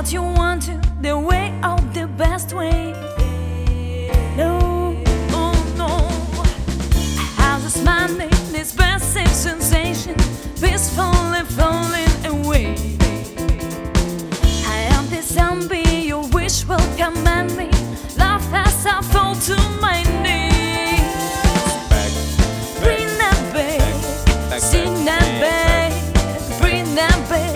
what you want to, the way out, the best way. No, oh no. How's this Monday, this passive sensation, peacefully falling away? I am the zombie, your wish will command me. Love as I fall to my knees. Bring that back, sing that back, bring that back.